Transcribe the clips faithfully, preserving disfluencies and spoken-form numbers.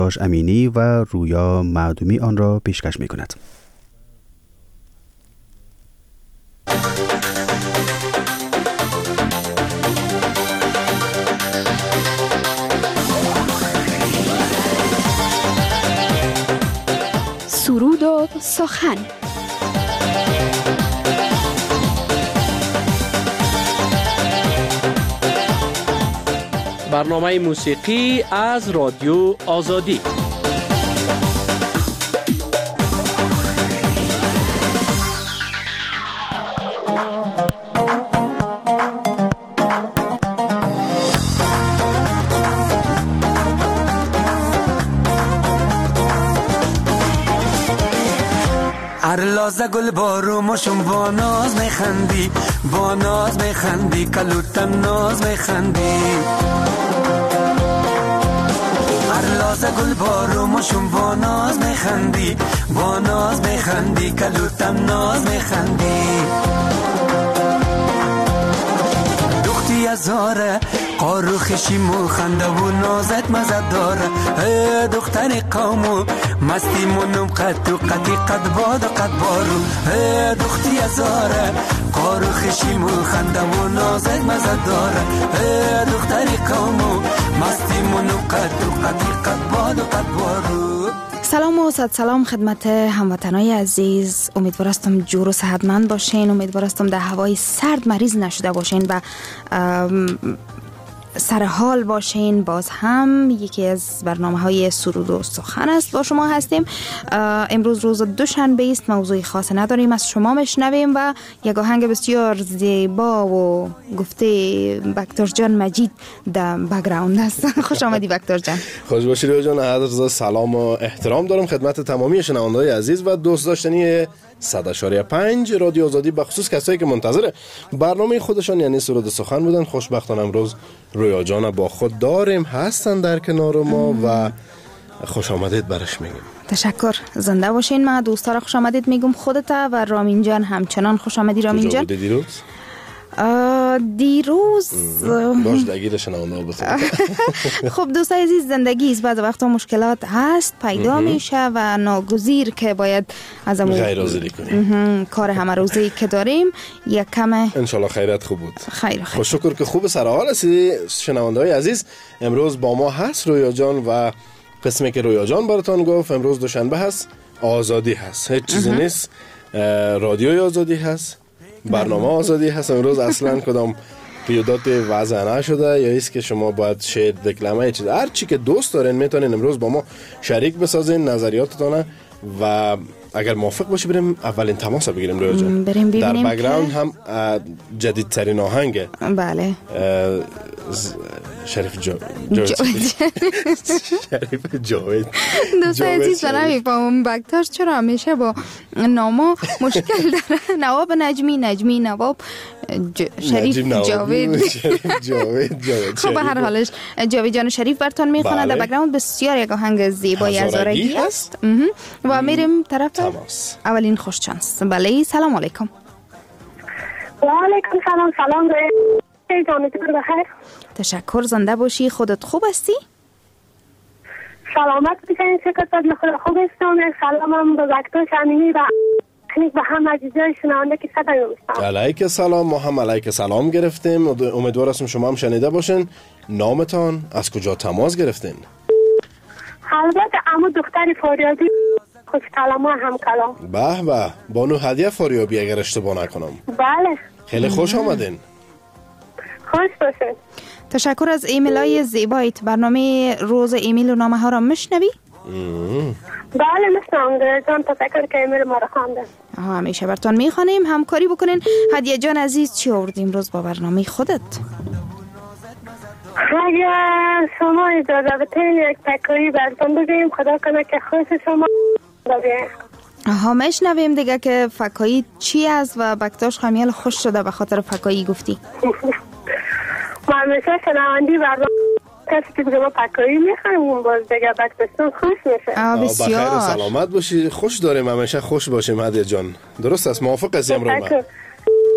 امینی و رویا معدومی آن را پیشکش می‌کند. سرود و سخن. برنامه موسیقی از رادیو آزادی. هر لحظه گل بارو مشم با ناز میخندی، با ناز میخندی، کلوتم ناز میخندی. هر لحظه گل بارو مشم با ناز میخندی، با ناز میخندی، کلوتم ناز میخندی. دختی ازاره قارو خشیمو خنده و نازت مزد داره. ای دختر قومو مستی منم قد و قدی قد باد و قد بارو. ای دختی ازاره قارو خشیمو خنده و نازت مزد داره. ای دختر قومو مستی منم قد و قدی قد باد و قد بارو. سلام و صد سلام خدمت هموطنای عزیز. امیدوار هستم جور و صحتمند باشین. امیدوار هستم در هوای سرد مریض نشده باشین و سر حال باشین. باز هم یکی از برنامه های سرود و سخن است با شما هستیم. امروز روز دوشنبه است، موضوعی خاص نداریم، از شما میشنویم و یک آهنگ بسیار زیبا و گفته بکتور جان مجید در بک‌گراند است. خوش آمدی بکتور جان. خوش باشی رویا جان. عرض سلام و احترام دارم خدمت تمامی شنوندگان عزیز و دوست داشتنی صد اشاریه پنج رادیو آزادی، بخصوص کسایی که منتظر برنامه خودشان یعنی سرود سخن بودن. خوشبختانه امروز رویا جان با خود داریم، هستن در کنار ما و خوش آمدید برش میگیم. تشکر، زنده باشین. من دوستا را خوش آمدید میگم، خودت و رامین جان همچنان خوش آمدی. رامین جان کجا بودی دیروز؟ دیروز باش دگیر شنونده بسید. خب دوستای عزیز، زندگی است، بعض وقتا مشکلات هست پیدا میشه و ناگزیر که باید از امون غیر حاضری کنیم. کار همه روزی که داریم یک کمه انشالله خیرت خوب بود. خیر خیر. خوش شکر که خوب سر حال هستی شنونده های عزیز. امروز با ما هست رویا جان و قسمی که رویا جان براتان گفت امروز دوشنبه هست، آزادی هست، هیچ چیزی نیست. رادیوی آزادی هست، برنامه آزادی هست. امروز اصلا کدام پیودات وضع نشده یا ایست که شما باید شعر دکلمه چیز هر چی که دوست دارین میتونین امروز با ما شریک بسازین نظریاتتون و اگر موافق باشی بریم اولین تماس بگیریم رویا جان. بریم ببینیم در بک‌گراند هم جدیدترین آهنگه. بله. شریف جو... جاوید. شریف جاوید. دوست عزیز برای میفهمم بکتاش چرا همیشه با ناما مشکل داره. نواب نجمی، نجمی نواب، شریف جاوید. شریف جاوید. خب به هر حالش جاوید جان شریف براتون میخونه. در بک‌گراند بسیار یک آهنگ زیبای هزارگی است و میریم طرف تماس. اولین خوش چانس. بله، سلام علیکم. و علیکم سلام. سلام روی جانتون بخیر. تشکر، زنده باشی. خودت خوب هستی؟ سلامت باشین. شکر خدا خوب هستم. سلامم به بکتور امینی و به هم عزیزای شنونده که صدای میشنوم. علیک سلام. ما هم علیک سلام گرفتیم. امیدوار هستم شما هم شنیده باشین. نامتان، از کجا تماس گرفتین؟ البته عمو دختر فاریابی، خوش کلام و هم کلام. به به، بانو هدیه فاریابی اگر اشتباه نکنم. بله. خیلی خوش آمدین. خوش باشین. تشکر از ایمیل های زیبایت. برنامه روز ایمیل و نامه ها را میشنوی؟ بله میشنوم جان. تشکر که ایمیل ما را خواندن. همیشه براتون میخوانیم، همکاری بکنین. هدیه جان عزیز، چی آوردی امروز با برنامه خودت؟ اگر شما اجازه بدین یک تکایی براتون بگیم، خدا کنه که خوش شما بگیم. آها، میشنویم دیگه که فکایی چی است و بکتاش خمیل خوش شده به خاطر فکایی گفتی. ما همیشه شنوندی برنامه کسی که بگم فکایی میخوایم باز دیگه بکتاشتون خوش میشه. آه بسیار. بخیر و سلامت باشی. خوش داریم همیشه خوش باشیم هدیه جان. درست است، موافق هستیم رو من.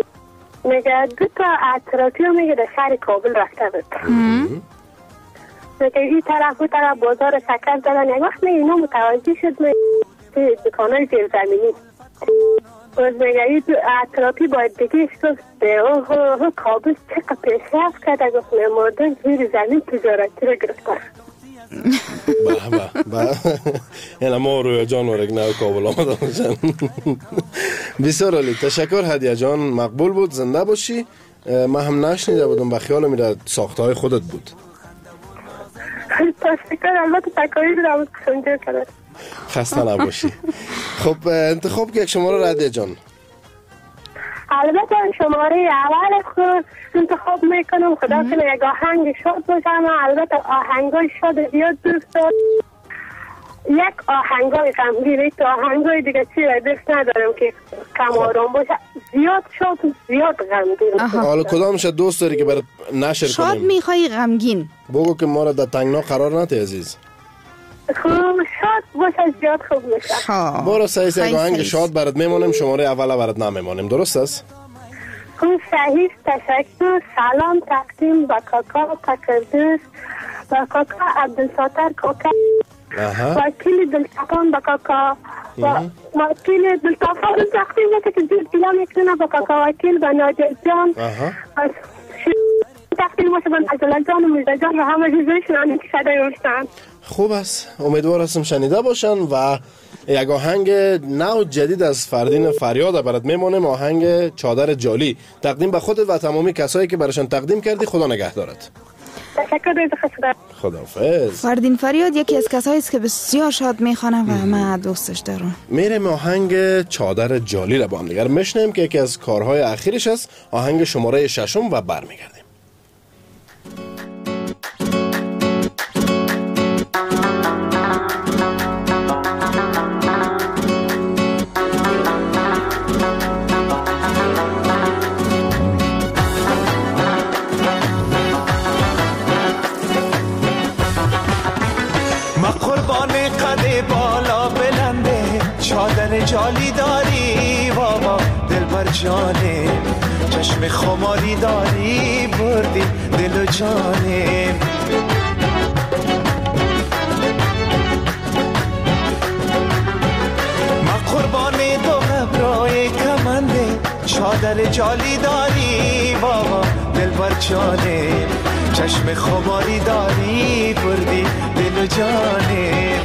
میگه دو تا اطراتی رو میگه در شهر کابل رفته بود. که این طرف و طرف بازار شکر دارن. یک وقت اینا متوجه شد من دکانای زیرزمینی باز میگه این اطرافی باید بگیش گفت اوه کابوس چقدر پیشرفت کرده. گفت مردن زیر زمین تجارتی رو گرفتن. بله بله این ما رویا جان ورک نو کابل آمده باشن. بسیار عالی، تشکر هدیه جان، مقبول بود، زنده باشی. من هم نشنیده بودم، به خیال میره ساخته های خودت بود. تشکر، البته تکایی رو سنجه کرد. خسته نباشی. خب انتخاب که یک شماره هدیه جان. البته شماره اول خود انتخاب میکنم. خدا کنه یک آهنگ شاد باشم. البته آهنگای شاد زیاد دوست دارم. یک آهنگای غمگین، یک آهنگای دیگه چی دوست ندارم که کم آرام باشه. زیاد شاد و زیاد غمگین. حالا کدامش دوست داری که برات نشر کنیم؟ شاد میخوای غمگین؟ بگو که ما را در تنگنا قرار نده عزیز. خوب شاد باشه زیاد خوب میشه. برو سعیس یک آهنگ شاد برات میمونیم، شماره اول برات نمیمونیم. درست است؟ خوب صحیح، تشکر. سلام تقدیم به کاکا تکردوس، به کاکا عبدالساتر کاکا، وکیل دلتفان به کاکا، وکیل دلتفان تقدیم بشه که زیر دیلا میکنه به کاکا وکیل، به ناجر جان، تقدیم باشه به نجلال جان و میرزا جان و همه جزوشون که شده یوشتن. خوب است، امید هستم شنیده باشن. و یک آهنگ نو جدید از فردین فریاد برات میمونیم، آهنگ چادر جالی، تقدیم به خودت و تمامی کسایی که براشون تقدیم کردی. خدا نگهدارت. تشکر دیده خدا. خداحافظ. فردین فریاد یکی از کسایی است که بسیار شاد میخوانه و من دوستش دارم. میریم آهنگ چادر جالی را با هم دیگر میشنیم که یکی از کارهای اخیرش است، آهنگ شماره ششم، و برمیگردیم. چادر جالی داری بابا دلبر جانه، چشم خماری داری بردی دل و جانه. ما قربان دو غبرای کمنده، چادر جالی داری بابا دلبر جانه، چشم خماری داری بردی دل و جانه.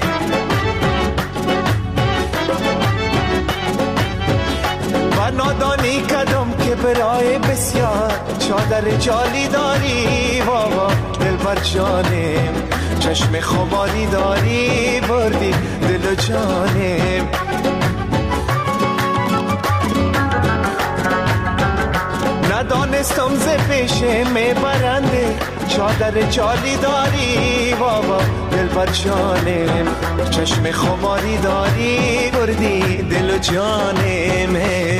نادانی کدم که برای بسیار، چادر جالی داری بابا دلبر جانم، چشم خماری داری بردی دل و جانم. ندانستم ز پیشه میبرنده، چادر جالی داری بابا دلبر جانم، چشم خماری داری بردی دل و جانم.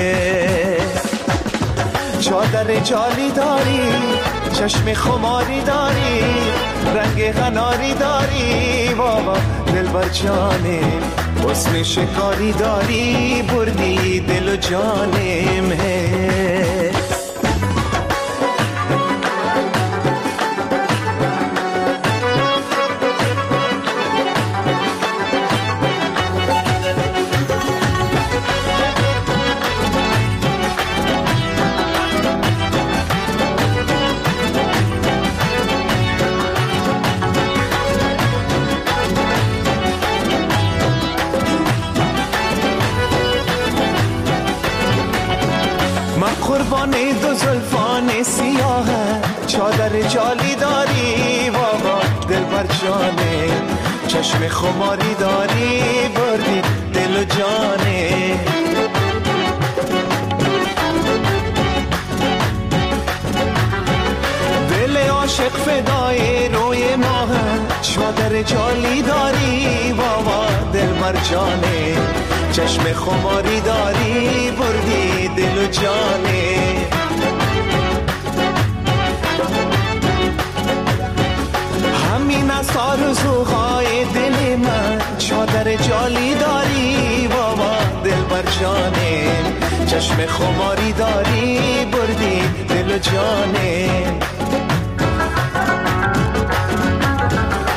چادر جالی داری، چشم خماری داری، رنگ غناری داری بابا دلبر جانم، حسن شکاری داری بردی دل و جانم. قربان دو زلفان سیاه، چادر جالی داری بابا دلبر جانه، چشم خماری داری بردی دل و جانه. دل عاشق فدای روی ماه، چادر جالی داری بابا دلبر جانه، چشم خماری داری بردی دل و جانه. همین است آرزوهای دل من، چادر جالی داری بابا دلبر جانه، چشم خماری داری بردی دل و جانه.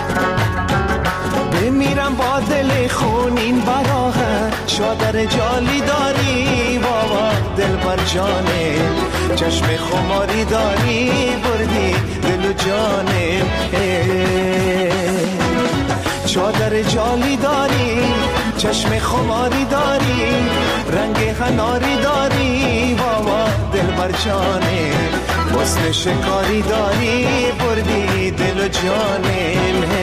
دل خونین براهن چادر جالی داری بابا دل بر جانه چشم خماری داری بردی دل و جانه چادر جالی داری چشم خماری داری رنگ هناری داری بابا دل بر جانه حسن شکاری داری بردی دل و جانه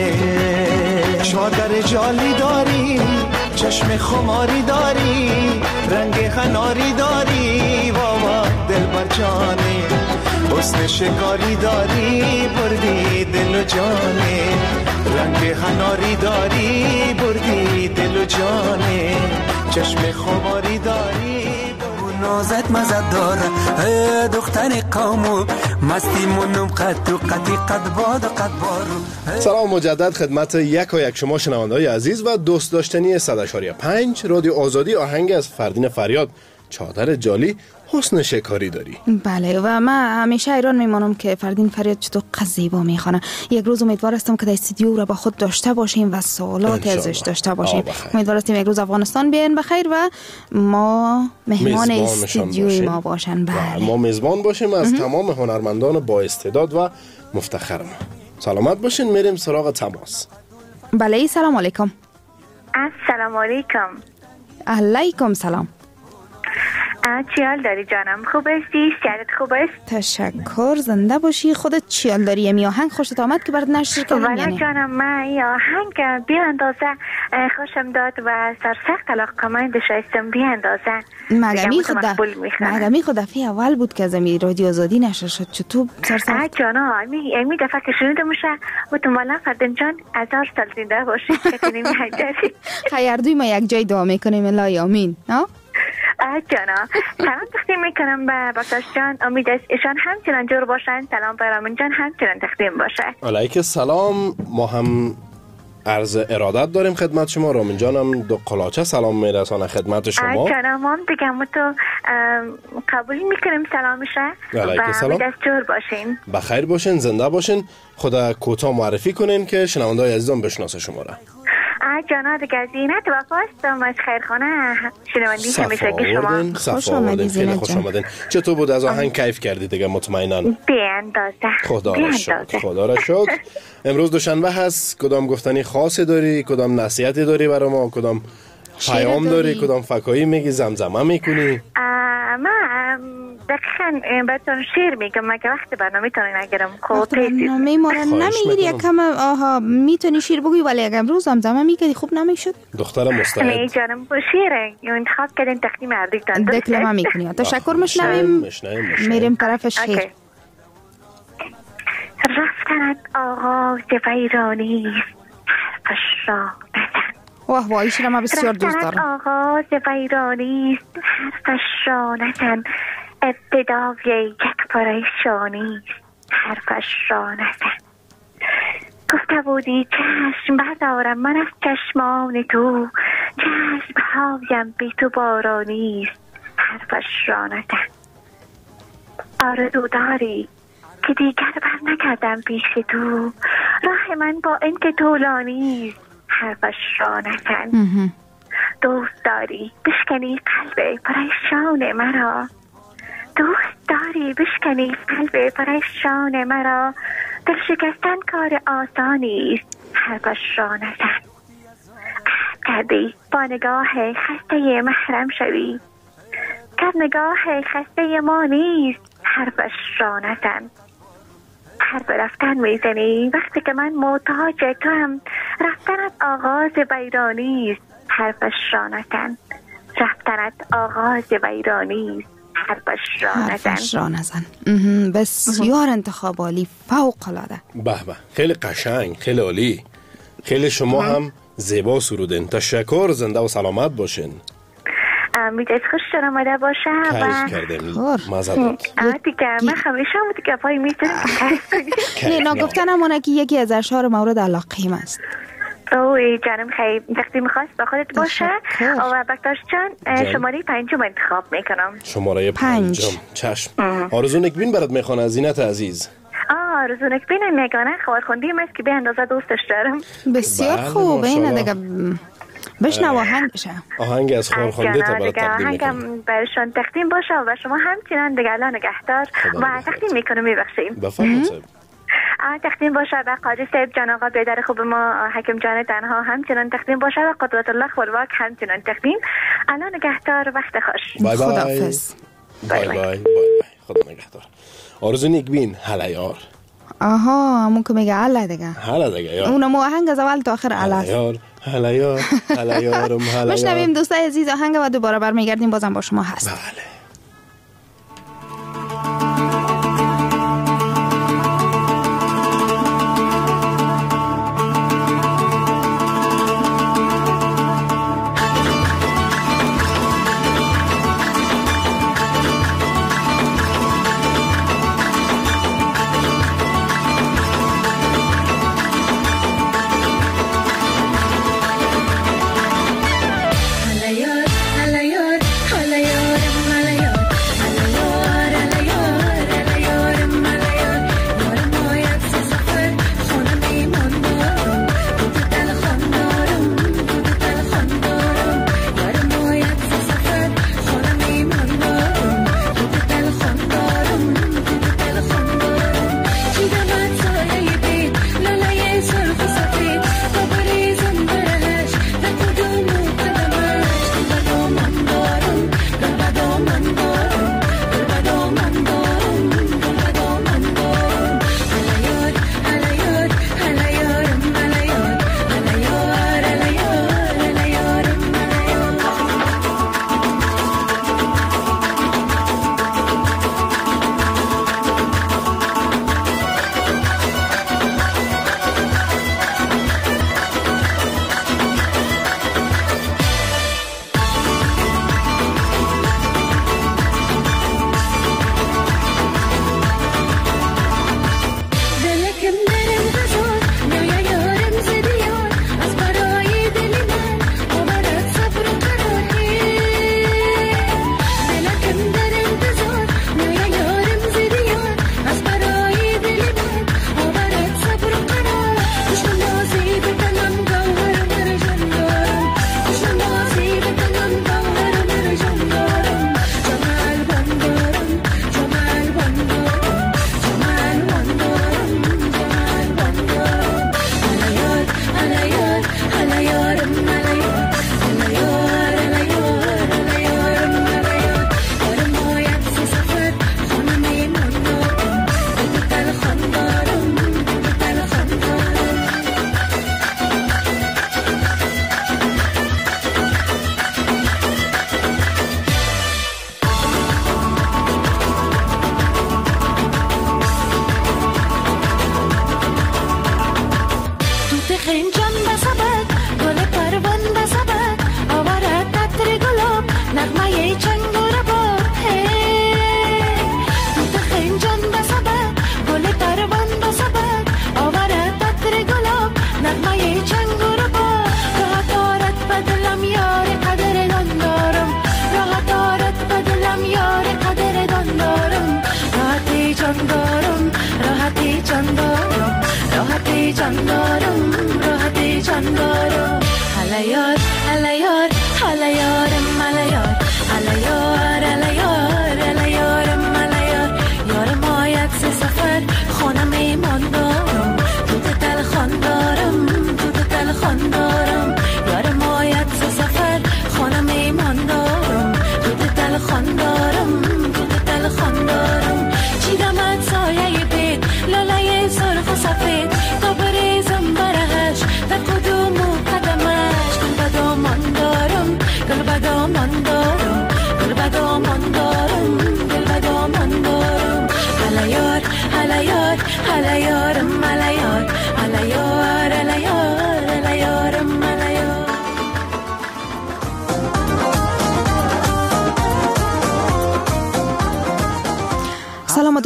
چادر جالی داری چشم خماری داری رنگ هناری داری بابا دل بر جانه حسن شکاری داری بردی دل و جانه رنگ هناری داری بردی دل و جانه چشم خماری داری نازت مزد داره دختر قومو مستی منم قد تو قدی قد باد قد بارو. سلام مجدد خدمت یک و یک شما شنونده‌های عزیز و دوست داشتنی صد و پنج رادیو آزادی. آهنگ از فردین فریاد چادر جالی حسن شکاری داری. بله و من همیشه ایران میمانم که فردین فریاد چطور قزیبا میخوانه. یک روز امیدوار هستم که در استودیو را با خود داشته باشیم و سوالات ازش داشته باشیم. امیدوار هستیم یک روز افغانستان بیاین بخیر و ما مهمان استودیوی ما باشن. بله ما میزبان باشیم از تمام هنرمندان با استعداد و مفتخر ما. سلامت باشین. میریم سراغ تماس. بله سلام علیکم. السلام علیکم. علیکم سلام. چی حال داری جانم؟ خوب هستی؟ سیارت خوب است؟ تشکر. زنده باشی. خودت چی حال داری؟ امی آهنگ خوشت آمد که برات نشر کردم والا یعنی؟ جانم من ای آهنگ بی اندازه خوشم داد و سرسخت علاقه من داشتم بی اندازه. مگمی خود مگمی خود دفعه اول بود که از امی رادیو آزادی نشر شد. چطور سرسخت؟ آه جانا امی امی دفعه که شنیده میشه مطمئنا فردین جان هزار سال زنده باشی که نمی‌هی داری. هر دوی ما یک جای دعا میکنیم الهی آمین. ها؟ آه جانا سلام تقدیم میکنم به بکتاش جان. امید است ایشان همچنان جور باشن. سلام به رامین جان همچنان تقدیم باشه. علیک سلام. ما هم عرض ارادت داریم خدمت شما. رامین جان هم دو قلاچه سلام میرسانه خدمت شما. آه جانا ما هم دیگه ما تو قبول میکنیم سلامشه علیک سلام. امید است جور باشین. بخیر باشین. زنده باشین. خدا کوتاه معرفی کنین که شنونده‌های عزیزم بشناسه شما را. آه جانا دیگه زینت وفاستم از خیرخانه شنوندی همیشه که شما. خوش آمدین. خیلی خوش آمدین. چطور بود از آهنگ کیف کردی دیگه مطمئناً؟ بی اندازه. خدا را شکر. خدا را شکر. امروز دوشنبه هست. کدام گفتنی خاصی داری؟ کدام نصیحتی داری برای ما؟ کدام پیام داری؟ کدام فکایی میگی؟ زمزمه میکنی؟ من دقیقاً براتون شعر میگم مگه وقت برنامه تونین نگیرم. وقت برنامه ما را نمیگیری یکم. آها میتونی شعر بگوی ولی اگه امروز زمزمه میکردی خوب نمیشد. دختر مستعد. می جانم شعر انتخاب کردین تقدیم اردیتان. دکلمه میکنی. تشکر. مشنویم. میریم طرف شعر. رفتنت آغاز ویرانیست حرفش را نزن. واه واه ایش را ما بسیار دوست دارم. رفتنت آغاز ویرانیست حرفش را نزن. ابتدای یک پریشانیست حرفش را نزن. گفته بودی چشم بردارم من از چشمان تو. چشم هایم بی تو بارانیست حرفش را نزن. آرزو داری که دیگر بر نکردم پیش تو. راه من با این که طولانیست حرفش را نزن. دوست داری بشکنی قلب پریشان مرا. دوست داری بشکنی قلب پریشان مرا. دل شکستن کار آسانی است حرفش را نزن. عهد کردی با نگاه خسته محرم شوی. که نگاه خسته ما نیست حرفش را نزن. حرف رفتن میزنی وقتی که من محتاج تو هم. رفتنت آغاز ویرانی است حرفش را نزن. رفتنت آغاز ویرانی است حرفش را نزن. حرفش را نزن. بسیار انتخاب عالی. فوق العاده. به به خیلی قشنگ. خیلی عالی. خیلی شما هم زیبا سرودین. تشکر. زنده و سلامت باشین. میدهید خوش شد آمده باشه و کیف کردیم. مزدات دیگه من همیشه هم دیگه پای میتونم نه نگفتن همونه که یکی از اشعار مورد علاقه هم است. اوه جانم خیلی تقدیم خواست با خودت باشه. و بکتاش جان شماره پنجم انتخاب میکنم. شماره پنجم. چشم. آرزو نکبین برات میخوانه. زینت عزیز. آه آرزو نکبین میگانه خبرخوندی است که به اندازه دوستش دارم. بسیار بله، خوب. این ماشاءالله. دیگه بشنو آهنگشه. آهنگ از خبرخوانده تا برای تقدیم میکنم. آهنگم برشان تقدیم باشه و شما همچنان دیگه الله نگهدار و تقدیم میکنم. میبخشیم. بفرمایید صاحب. تقدیم باشه به قاضی صاحب جان آقا بیدر خوب ما، حکیم جان تنها همچنان تقدیم باشه و قدرت الله خلواک همچنان تقدیم. الله نگهدار. وقت خوش. بای بای. خداحافظ. بای بای. بای بای. خدا نگهدار. آرزو نیکبین هلیار. آها همون که میگه الله دیگه. هلا دیگه یار. اونم آهنگ از اول تا آخر الله. هلیار. هلیار. هلیارم هلیار. بشنویم دوستای عزیز آهنگ و دوباره برمیگردیم بازم با شما هست. بله. Halayar, halayar, halayar,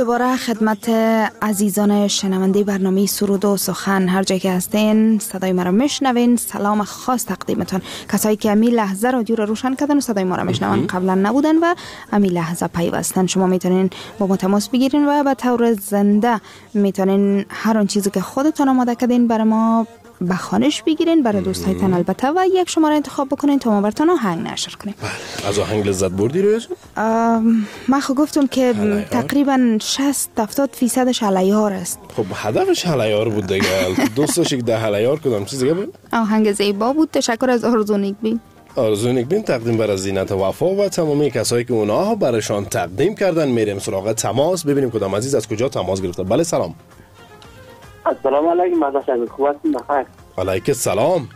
دوباره خدمت عزیزان شنونده برنامه سرود و سخن، هر جایی که هستین صدای ما را میشنوین. سلام خاص تقدیمتان کسایی که امی لحظه رادیو را روشن کردن و صدای ما را میشنون، قبلا نبودن و امی لحظه پیوستن. شما میتونین با ما تماس بگیرین و به طور زنده میتونین هر آن چیزی که خودتان آماده کردین برای ما به خوانش بگیرین، برای دوستایتان البته، و یک شماره انتخاب بکنین تا ما براتون آهنگ نشر کنیم. بله. از آهنگ لذت بردی رویا جان؟ من خب گفتم که تقریبا شصت هفتاد فیصدش هلیار است. خب هدفش هلیار بود دیگه. دوستش یک ده هلیار کدام چیز دیگه بود؟ آهنگ زیبا بود. تشکر از آرزو نیکبین. آرزو نیکبین تقدیم برای زینت وفا و تمامی کسایی که اونها برایشان تقدیم کردن. میریم سراغ تماس، ببینیم کدام عزیز از کجا تماس گرفته. بله سلام. السلام علیکم. مدرسه خوب هستین؟ بخیر. علیک السلام.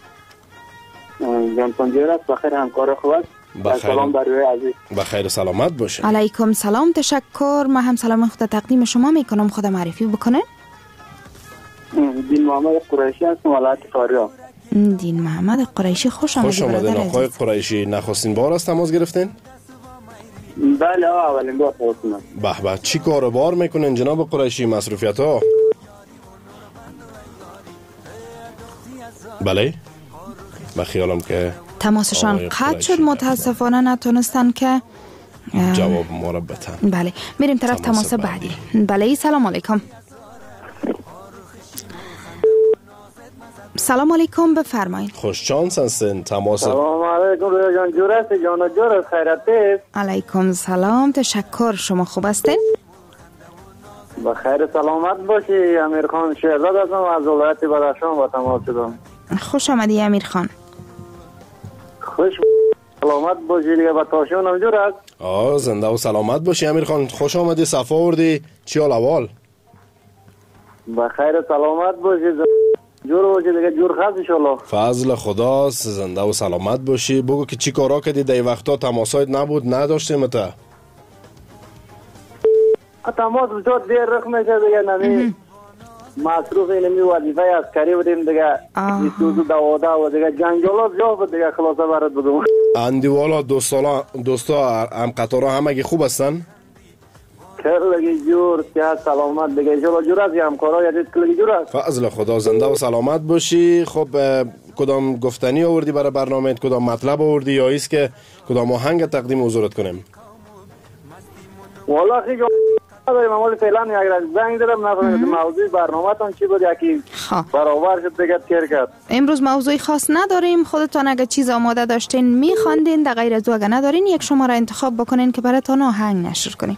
جان پنجیر است. بخیر. همکار خوب است. بخیر. سلام بر روی عزیز. بخیر سلامت باشه. علیکم سلام. تشکر. من هم سلام خود تقدیم شما میکنم. خود معرفی بکنه. دین محمد قریشی هستم، ولایت فاریاب. دین محمد قریشی، خوش آمدید. خوش آمدید آقای قریشی. نخستین بار است تماس گرفتین؟ بله اولین بار تماس گرفتم. به به. چی کاروبار میکنین جناب قریشی؟ مصروفیت ها؟ بله. به خیالم که تماسشان قطع شد، متاسفانه نتونستن که جواب ما را بدن. بله میریم طرف تماس, تماس بعدی. بله سلام علیکم. سلام علیکم، بفرمایید. خوش شانس هستین. تماس. سلام علیکم رویا جان. جور است جان جور است. خیرت است. علیکم سلام. تشکر. شما خوب هستین؟ بخیر سلامت باشی. امیر خان شهزاد هستم از ولایت بدخشان با تماس شدم. خوش آمدی امیر خان. خوش سلامت باشی دیگه. با تاشون هم جور است. آه زنده و سلامت باشی امیر خان. خوش آمدی، صفا آوردی. چی حال احوال؟ بخیر سلامت باشی. جور باشی دیگه. جور خاص ان شاء الله. فضل خداست. زنده و سلامت باشی. بگو که چی کارا کردی در وقتا؟ تماسات نبود، نداشتیم تا تماس بسیار دیر رخ میشه دیگه. نمی مصروف اینمی وظیفه عسکری بودیم دیگه. بیست و دواده و دیگه جنگالات جا بود دیگه. خلاصه برات بودم. اندیوالا دوستا دوستا هم قطارا همگی خوب هستن؟ کلگی جور صحت سلامت دیگه. جور جور از همکارا یادت کلگی جور است. فضل خدا. زنده و سلامت باشی. خب کدام گفتنی آوردی برای برنامه؟ کدام مطلب آوردی یا ایست که کدام آهنگ تقدیم حضورت کنیم؟ والا خیلی داریم امال فعلا اگر زنگ دارم نفهمیدم موضوع برنامه‌تون چی بود، یکی برابر شد دیگه تیر کرد. امروز موضوع خاص نداریم. خودتان اگه چیز آماده داشتین میخواندین، در غیر از او اگه ندارین یک شماره انتخاب بکنین که براتون آهنگ نشر کنیم.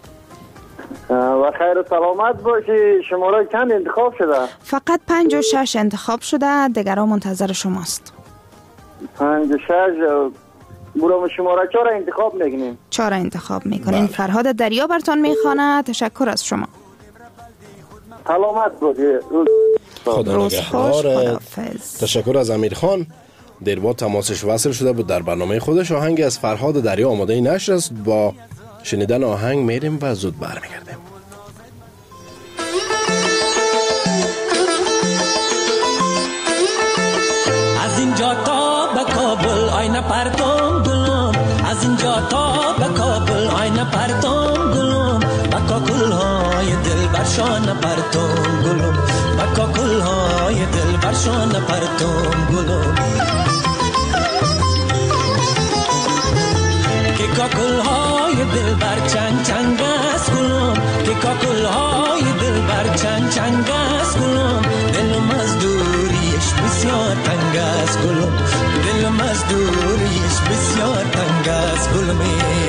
و خیر سلامت باشی. شماره چند انتخاب شده؟ فقط پنج و شش انتخاب شده. دیگرها منتظر شماست. پنج و شش. برام شماره چهار انتخاب میکنیم. چهار انتخاب میکنیم. فرهاد دریا براتون میخوانه. تشکر از شما. سلامت باشی. خدا نگهدارت. تشکر از امیر خان. دیر بعد تماسش وصل شده بود در برنامه خودش. آهنگ از فرهاد دریا آماده نشر است. با شنیدن آهنگ میریم و زود برمیگردیم. از اینجا تا به کابل آینه پرتم گلم. از اینجا تا به کابل آینه پرتم گلم. با کاکل های دل برشان پرتم گلم. با کاکل های دل برشان پرتم گلم. که کاکل های دل بر چنگ چنگ است گلم. که کاکل های دل بر چنگ چنگ است گلم. دلم از دوریش بسیار تنگ است گلم. دلم از دوریش بسیار تنگ است گلم.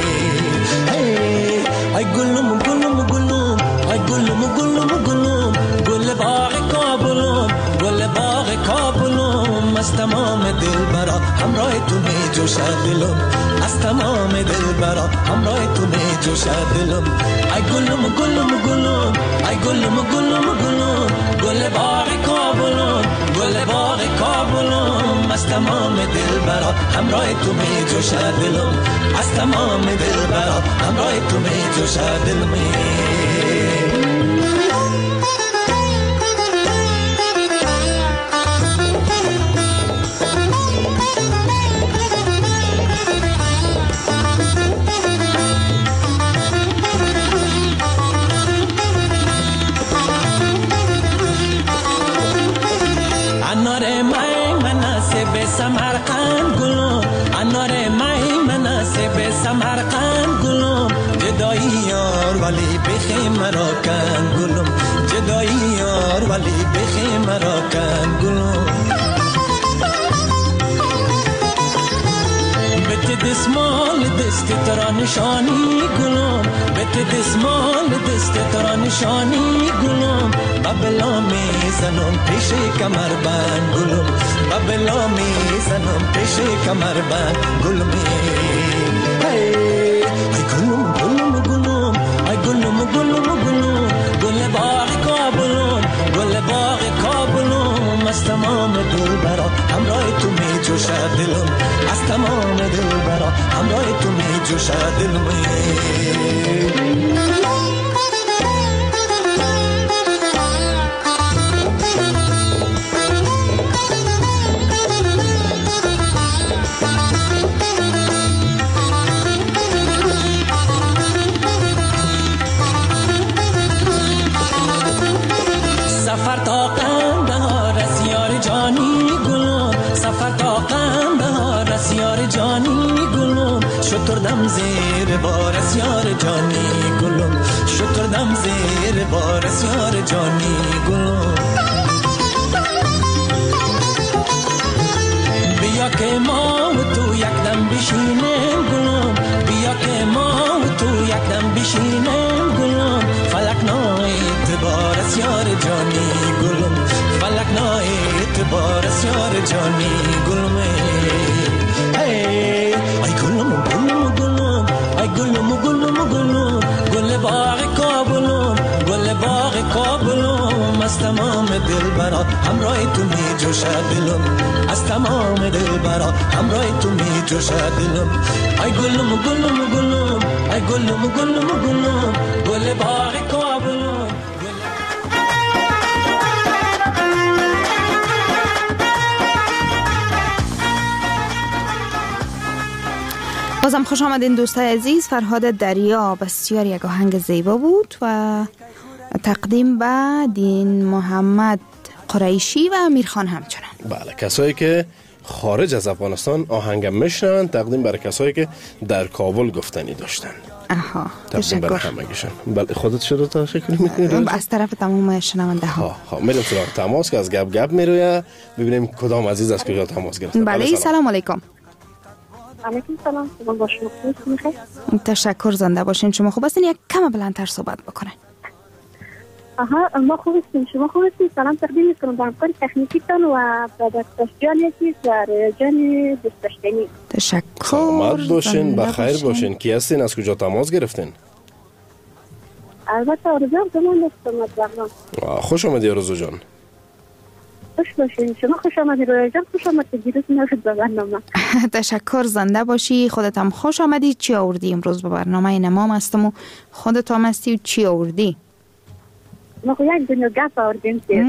ای گلم گلم گلم. ای گلم گلم گلم. گل باغ کابلم. گل باغ کابلم. از تمام دل برا همراه تو می جوشد دلم. از تمام دل برا همراه تو می جوشد دلم. ای گلم گلم گلم. ای گلم گلم گلم. گل باغ کابلم. گل باغ کابلم. از تمام دل برا همراه تو می جوشد دلم. از تمام دل برا همراه تو می جوشد دلم. سمرقند گلم انار میمنه سیب سمرقند گلم جدایی یار ولی بخی مرا کن گلم جدایی یار ولی بخی مرا کن گلم بت دسمال دست ترا نشانی گلم بت دسمال دست ترا نشانی گلم ببلا میزنم پیش کمر بند گلم ببلا میزنم پیش کمر بند گلم ای گلم گلم گلم ای گلم گلم گلم گل باغ کابلم گل باغ کابلم از تمام دل برا همراه تو می جوشد دلم از تمام دل برا همراه تو می جوشد دلم سفر تا قندهار از یار جانی گلم سفر تا قندهار از یار جانی گلم شتردم زیر بار از یار جانی گلم شتردم زیر بار از یار جانی گلم بیا که ما و تو یک دم بشینیم گلم بیا که ما و تو یک دم بشینیم گلم فلک نا اعتبار از یار جانی گلم فلک نا اعتبار از یار جانی گلم ای ای گلم گلم گلم ای گلم گلم گلم گل باغ کابلم گل باغ کابلم از تمام دل برا همراه تو می جوشد دلم از تمام دل برا همراه تو می جوشد دلم ای گلم گلم گلم ای گلم گلم گلم گل باغ کابلم بازم خوش آمدین دوستای عزیز. فرهاد دریا بسیار یک آهنگ زیبا بود و تقدیم به دین محمد قریشی و امیرخان همچنان. بله، کسایی که خارج از افغانستان آهنگم میشنن تقدیم برای کسایی که در کابل گفتنی داشتن. آها، تقدیم برای همگیشون. بله، خودت چرا تشکر میکنی؟ از طرف تمام شنونده ها. ها ها میریم سراغ تماس که از گپ گپ میروه ببینیم کدام عزیز از کجا تماس گرفته. بله، سلام علیکم. علیکم سلام. شما با شما خوبید؟ تشکر، زنده باشین. شما خوب هستین؟ یک کم بلندتر صحبت بکنین. آها، ما خوب هستیم. شما خوب هستین؟ سلام تقدیم میکنم به همکار تکنیکیتان و به دکتر عزیز و جان دوست داشتنی. تشکر. سلامت باشین، بخیر باشین. کی هستین؟ از کجا تماس گرفتین؟ البته آرزو زمان هستم. خوش آمدی آرزو جان. خوش باشین. شما خوش آمدی رویا جان. خوش آمدی دیروز نشد به برنامه. تشکر، زنده باشی. خودت هم خوش آمدی. چی آوردی امروز به برنامه؟ نمام هستم و خودت هم هستی و چی آوردی؟ ما خو یک دنیا گپ آوردیم که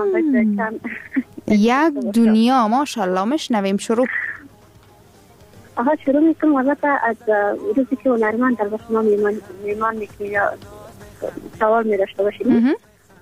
یک دنیا. ماشاءالله، مشنویم. شروع. آها، شروع میکنم. البته از روزی که هنرمند در شما میمان میمان میکنی یا سوال میداشته باشیم.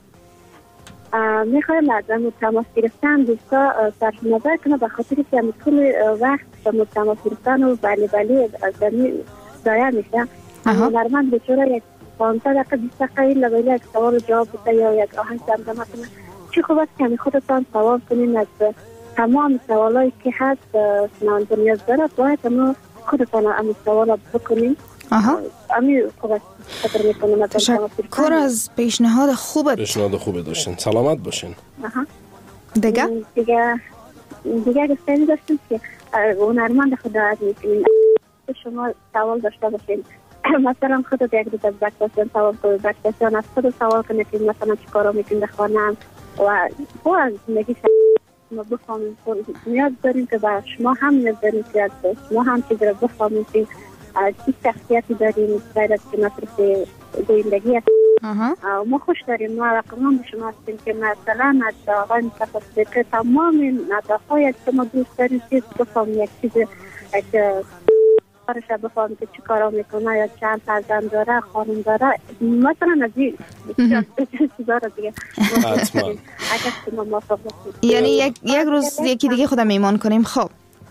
میخوایم از تماس گرفتن دوستا صرف نظر کنم به خاطری که کل وقت تماس گرفتن و بله بله از دمی ضایع میشه. هنرمند بچوره یک پانزده دقیقه بیست دقیقه این لبایلی یک سوال جواب بده یا یک آهنگ دمدمه کنه. چی خوب است که خودتان سوال کنین از تمام سوالایی که هست شنونده نیاز داره باید اما خودتان امی سوال بکنین. امی خوب است. تشکر از پیشنهاد خوبت. پیشنهاد خوبه داشتین. سلامت باشین. آها. دیگه؟ دیگه دیگه گفتنی داشتیم که هنرمند خدا از میکنین شما سوال داشته باشین. مثلا خودت یک روز از بکتاسیان سوال کنید، بکتاسیان از خود سوال کنید که مثلا چی کارا میکنید بخوانم و با از زندگی شما بفهمیم. نیاز داریم که با شما هم نیاز داریم که از شما هم چیز را بفهمیم که چی شخصیتی داریم باید از که مصرف زندگی هست. ما خوش داریم. ما رقمان به شما هستیم که مثلا از آقای مصطفی صدیقی تمام نداخای که ما دوست داریم چیز بفهمیم، یک چیز کارش بفهمیم که چی کارا میکنه یا چند فرزند داره، خانم داره، مثلا از این چیزا را دیگه حتما. اگر شما موافق باشید. یعنی یک یک روز یکی دیگه خودم ایمان کنیم. خب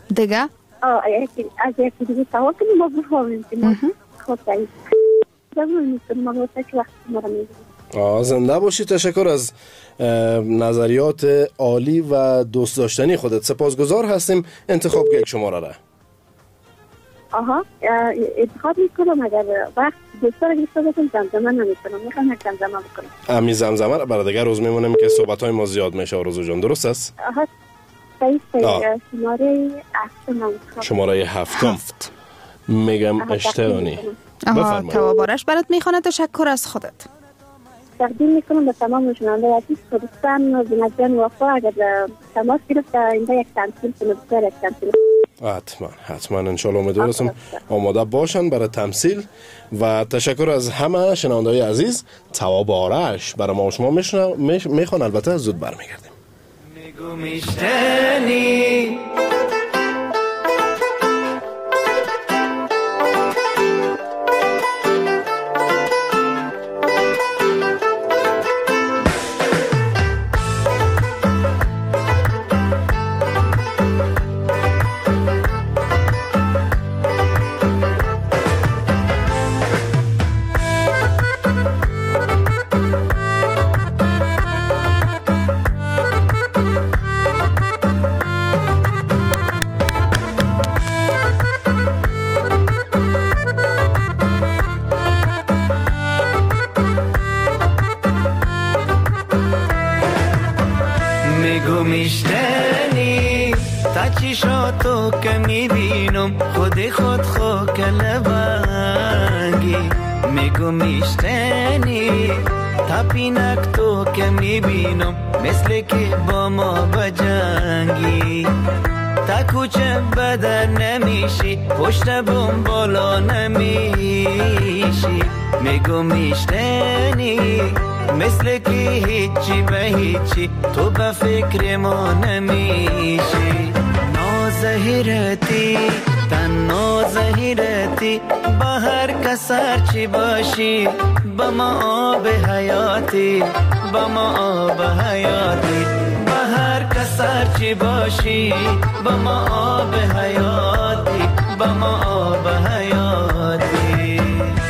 دیگه آه یکی از یکی دیگه سوال کنیم ما بفهمیم که ما خود داریم زمان میکنیم ما وقتی که وقتی ما رو میگیم. آه زنده باشی. تشکر از نظریات عالی و دوست داشتنی خودت. سپاسگزار هستیم. انتخاب یک شماره را. آها انتخاب میکنم. اگر وقت دوستا رو گرفته باشم زمزمه نمیکنم. میخوام یک زمزمه بکنم. امی زمزمه را برای دیگر روز میمونیم که صحبت های ما زیاد میشه. آرزو جان درست است؟ آها صحیح صحیح. شماره هفتم. شماره هفتم میگم اشترانی. آها توابارش برات میخونه. تشکر از خودت. تقدیم میکنم به تمام شنونده عزیز خودستان و بینجان وفا. اگر تماس گرفت اینجا یک تمثیل کنه بسیار یک تمثیل حتما حتما انشالله امیدوارم آماده باشن برای تمثیل. و تشکر از همه شنونده های عزیز. تواب آرش برای ما و شما میخوان. البته زود برمیگردیم. میگو میشتنی میشنی تا چشاتو که میبینم خود خود خو کلبنگی. میگو میشنی تا پینک تو که میبینم مثل که با ما بجنگی. تا کوچه بدن نمیشی پشت بوم بالا نمیشی. میگو میشنی مثل که هیچی به هیچی تو به فکر ما نمیشی. نازهیرتی تن نازهیرتی با هر کسر چی باشی با ما آب حیاتی با ما آب حیاتی. با هر کسر چی باشی با ما آب حیاتی با ما آب حیاتی.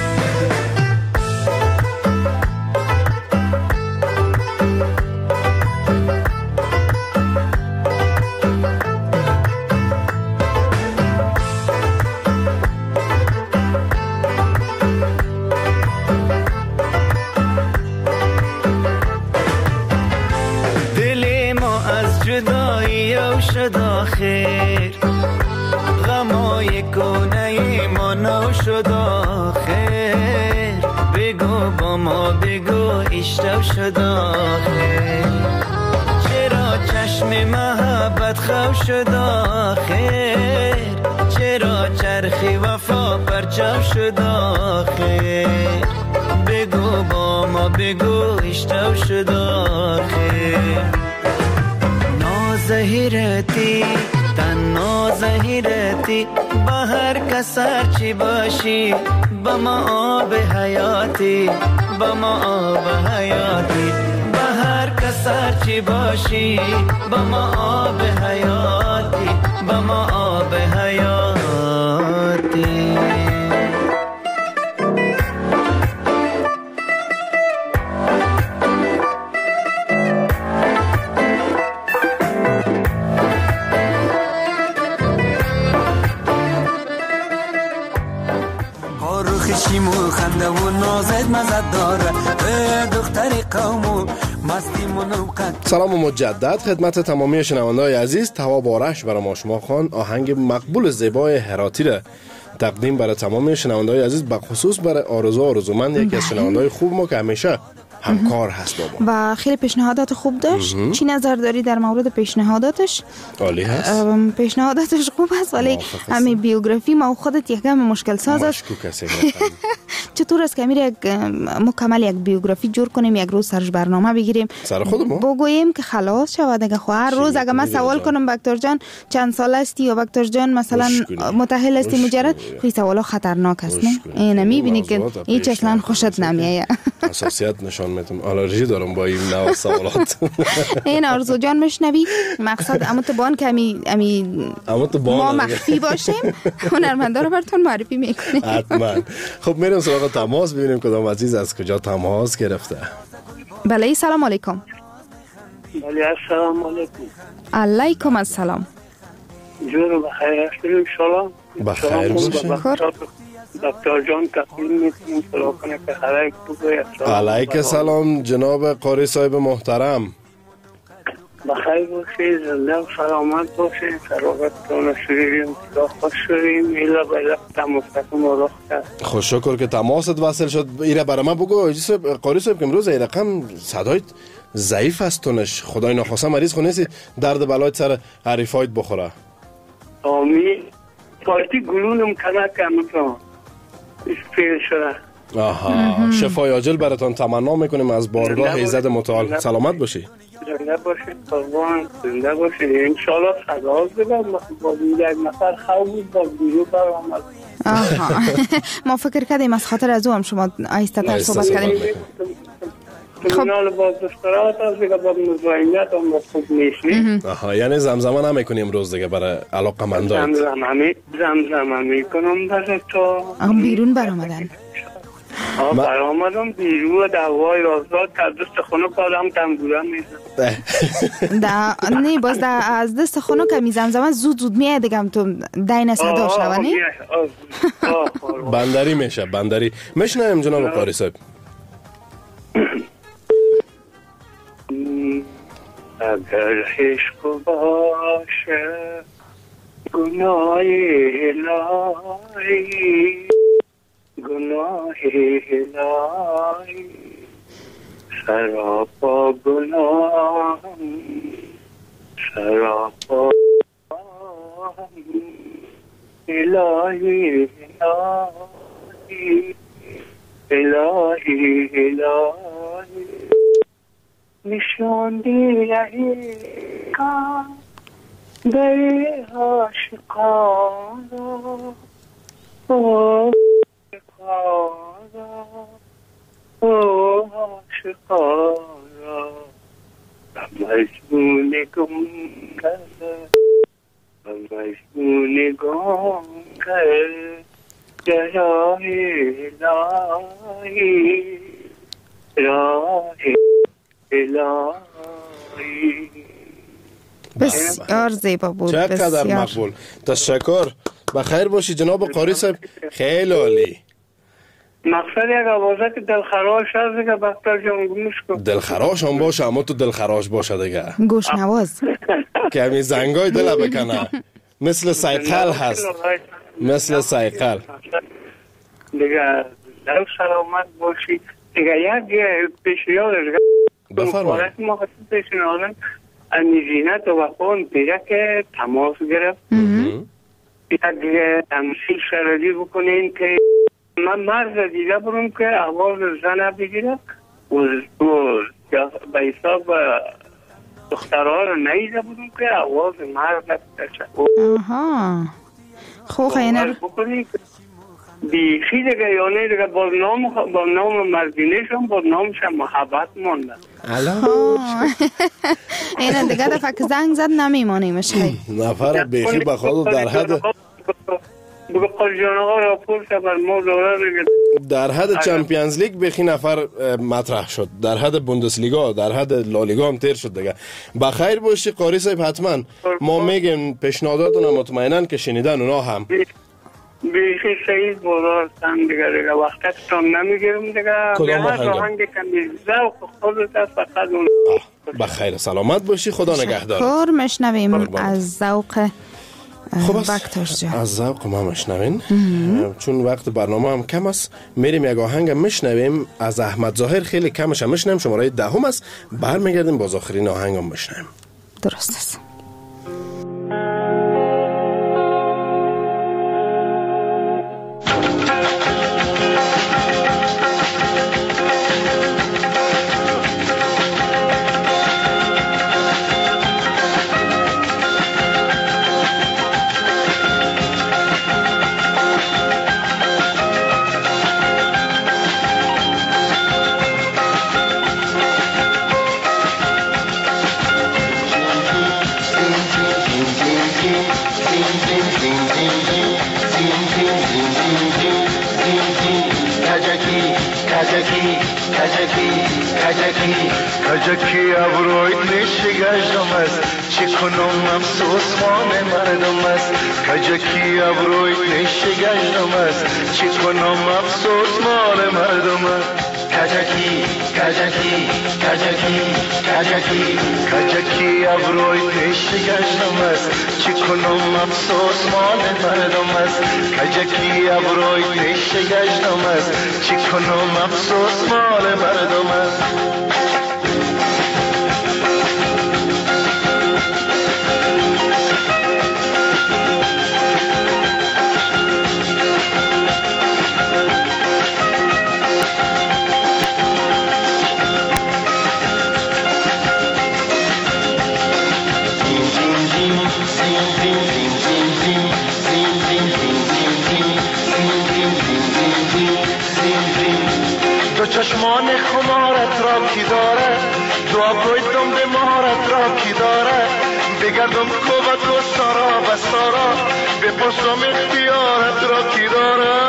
جدایی او شد آخر غمای کنه ما نو شد آخر. بگو با ما بگو اشتو شد آخر. چرا چشم محبت خو شد آخر. چرا چرخی وفا پرچو شد آخر. بگو با ما بگو اشتو شد آخر. نازهیرتی تن نازهیرتی با هر کسر چی باشی با ما آب حیاتی با ما آب حیاتی. با هر کسر چی باشی با ما آب حیاتی با ما آب حیاتی. خشیم و خنده و نازت مزد داره دختر قوم مستی منوقت. سلام مجدد خدمت تمامی شنونده های عزیز. تواب آرش برای ما شما خان آهنگ مقبول زیبای هراتی را تقدیم برای تمامی شنونده های عزیز، به خصوص برای آرزو آرزومند، یکی از شنونده های خوب ما که همیشه همکار هست با ما و خیلی پیشنهادات خوب داشت. چی نظر داری در مورد پیشنهاداتش؟ عالی هست. پیشنهاداتش خوب است ولی همین بیوگرافی ما و خودت یک کم مشکل ساز است. چطور است که امیر یک مکمل یک بیوگرافی جور کنیم، یک روز سرش برنامه بگیریم سر خودمون بگوییم که خلاص شود دیگه. خو هر روز اگه من سوال کنم دکتر جان چند سال هستی یا دکتر جان مثلا متأهل هستی مجرد، این سوالا خطرناک است. نه اینو میبینی که هیچ اصلا خوشت نمیاد. حساسیت نشان میدم، آلرژی دارم با این نوع سوالات. این آرزو جان میشنوی؟ مقصد اما تو بان که امی, امی اما تو بان ما مخفی باشیم هنرمندا رو براتون معرفی میکنیم. حتما. خب میریم سراغ تماس ببینیم کدام عزیز از کجا تماس گرفته. بله سلام علیکم. بله السلام علیکم. علیکم السلام. جور بخیر هستیم شما؟ بخیر باشه. دکتر جان تقدیم میکنم سلام کنه که خیلی خوبه. علیک سلام جناب قاری صاحب محترم. بخیر باشید، زنده و سلامت باشید، سلامتتون شدیم، خوش شدیم، ایلا باید تماستون رو رخ کرد. خوش شکر که تماست وصل شد. ایره برای من بگو قاری صاحب که امروز این رقم صدایت ضعیف است تونش، خدای نخواسته مریض خونیسی درد بلایت سر حریفایت بخوره. آمین. پارتی گلونم کمک کمتون اسپیل شده. آها، شفای عاجل براتون تمنا میکنیم از بارگاه ایزد متعال. سلامت باشی. زنده باشید قربان، زنده باشید. انشالله خداحافظ بگم با یک نفر خواب با بیرو برآمد. آها ما فکر کردیم از خاطر از او هم شما آهسته تر صحبت کردیم. ترمینال با دسترات از دیگه با مزاینت هم خوب میشنی. آها، یعنی زمزمه نمیکنی امروز دیگه برای علاقه مندایت؟ زمزمه زمزمه میکنم برای تو. آها بیرون برآمدن. آه برآمدم بیرون دوای رازداد که دست خونو کارم تنبورم میزن. دا نه باز دا از دست خونو که میزم زمان زود زود میاد دیگم تو دین صدا شوه نی؟ بندری میشه بندری. میشنویم جناب قاری صاحب. اگر عشق باشه گناه الهی، گناه الهی، سراپا گناه، سراپا الهی، الهی، الهی، الهی، نشان دیگه کن به عاشقان او عاشقان او عاشقان مجنون گنگه مجنون گنگه راه الهی راه الهی. بسیار زیبا بود. چقدر مقبول. تشکر. بخیر باشی جناب قاری صاحب. خیلی عالی. مقصد یک آوازه که دلخراش هست که بختر جان گوش کن. دلخراش هم باشه اما تو دلخراش باشه دیگه. گوش نواز که همین زنگای دل بکنه مثل سایقل هست، مثل سایقل دیگه. در سلامت باشی دیگه. یک پیشنهاد بفرمایید. ما خواهد پیشنهادن انیزینت و وقون پیره که تماس گرفت یک تمثیل شرادی بکنین که من مرز دیده برم که آواز زنه بگیره و به حساب دخترها رو نیده برم که آواز مرز بشه. آها خوب خیلی بکنین بیخی دیگه یعنی دیگه با نام با نام مردینش هم با نامش هم محبت مانده. این دیگه دفعه که زنگ زد نمیمانیمش. نفر بیخی بخواد در حد بگو قرجان آقا را پرسه بر ما دوره در حد چمپیونز لیگ بیخی نفر مطرح شد، در حد بوندسلیگا، در حد لالیگا هم تیر شد دیگه. بخیر باشی قاری صاحب. حتما ما میگیم پیشنهاداتون مطمئنن که شنیدن اونا هم بیخی سعید بودارستن دیگه دیگه وقتتون نمیگیرم دیگه. کدام آهنگ؟ کمی زوق خودت است فقط اون. بخیر سلامت باشی. خدا نگهدار. شکر. مشنویم از ذوق بکتر جان. از ذوق ما مشنوین چون وقت برنامه هم کم است. میریم یک آهنگ مشنویم از احمد ظاهر. خیلی کمش هم مشنویم، شماره دهم است. برمیگردیم باز آخرین آهنگ هم مشنویم. درست است. کجکی کجکی کجکی ابروی نشگشتم است چه کنم افسوس مان مردم است کجکی ابروی نشگشتم است چه کنم افسوس مان مردم است کجکی کجکی کجکی کجکی کجکی ابروی نشگشتم است چه کنم افسوس مال مردم است کجکی ابروی نشگشتم است چه کنم افسوس مال مردم است دو چشمان خمارت را کی داره دعا کویدم به مهارت را کی داره بگردم کوبت و سارا و سارا بپرسم اختیارت را کی داره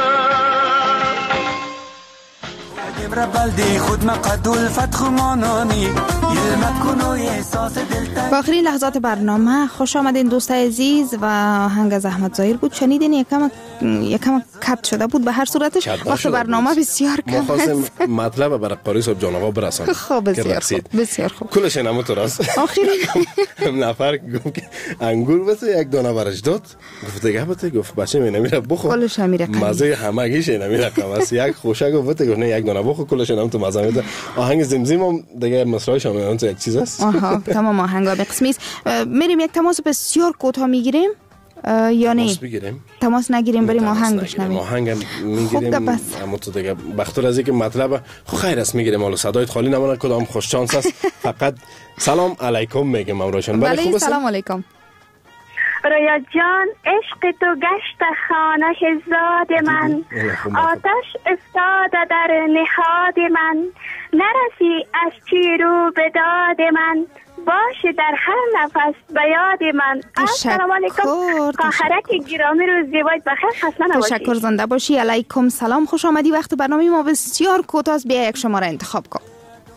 با آخرین لحظات برنامه خوش آمدین دوست عزیز و آهنگ از احمد ظاهر بود شنیدین یکم یکم کت شده بود به هر صورتش وقت برنامه بسیار کم است ما خواستیم مطلب برای قاری صاحب جان آقا برسانیم خب بسیار خوب بسیار خوب کلش نمو تو راست آخرین نفر گفت که انگور بده یک دانه برش داد گفت دیگه بده گفت بچه می نمیره بخور کلش نمیره مزه همگیش نمیره کم است یک خوشه گفت گفت نه یک دانه بخور کلش نم تو مزه میده آهنگ زمزم هم دیگه مصرعش هم اون یک چیز است آها تمام آهنگا به قسمی است میریم یک تماس بسیار کوتاه میگیریم یا نه تماس بگیریم تماس نگیریم بریم آهنگ بشنویم آهنگ میگیریم اما تو دیگه بختور از اینکه مطلب خو خیر است میگیریم حالا صدایت خالی نمونه کدام خوش شانس است فقط سلام علیکم میگم امروشن بله خوب سلام علیکم رویا جان عشق تو گشت خانه زاد من آتش افتاد در نهاد من نرسی از چی رو به داد من باشه در هر نفس به یاد من السلام علیکم خواهرک گرامی رو زیبایت بخیر خسته نباشی تشکر زنده باشی علیکم سلام خوش آمدی وقت برنامه ما بسیار کوتاه بیا یک شماره انتخاب کن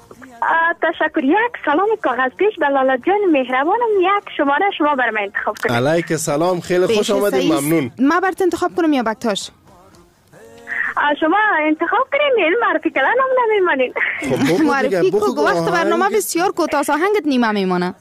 تشکر یک سلام کاغذ پیش به لالا جان مهربانم یک شماره شما برام انتخاب کنید علیک سلام خیلی خوش آمدید ممنون ما برات انتخاب کنم یا بکتاش شما انتخاب کنید معرفی کردن هم نمیمانید خب معرفی کو وقت برنامه بسیار کوتاه آهنگت نیمه میمونه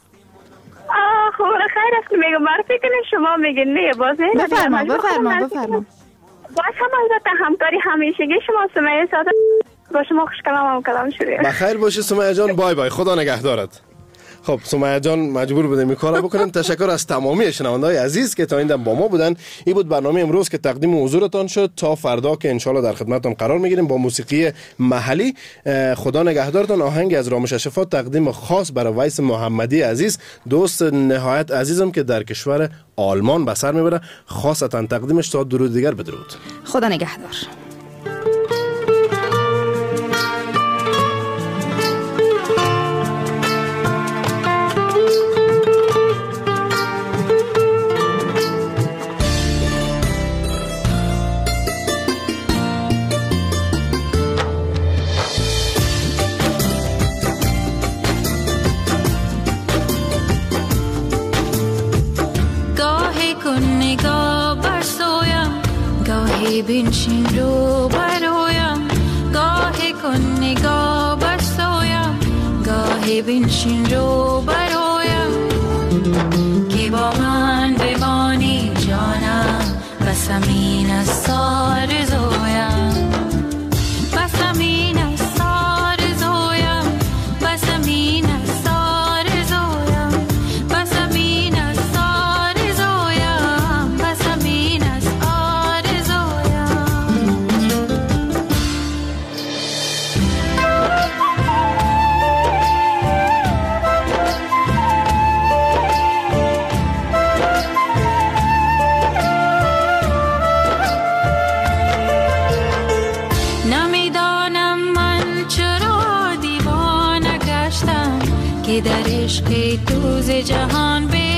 خب خیر است میگم معرفی کنید شما میگین نه باز نه بفرما بفرما بفرما باز هم البته همکاری همیشگی شما سمیه ساده با شما خوش کلام هم کلام شروع بخیر باشی سمیه جان بای بای خدا نگهدارت خب سمیه جان مجبور بودیم این کارو بکنیم تشکر از تمامی شنونده‌های عزیز که تا این دم با ما بودن این بود برنامه امروز که تقدیم حضورتان شد تا فردا که ان شاءالله در خدمتتون قرار میگیریم با موسیقی محلی خدا نگهدارتان آهنگ از رامش اشرفا تقدیم خاص برای ویس محمدی عزیز دوست نهایت عزیزم که در کشور آلمان به سر میبره خاصتا تقدیمش تا درود دیگر بدرود خدا نگهدار بنشین رو برویم گاهی کن نگاه برسویم گاهی بنشین رو برویم که با من بمانی جانم بس امین از سار زویم بس امین از سار زویم بس امین از سار زویم بس امین از سار زویم بس امین از که در عشق تو ز جهان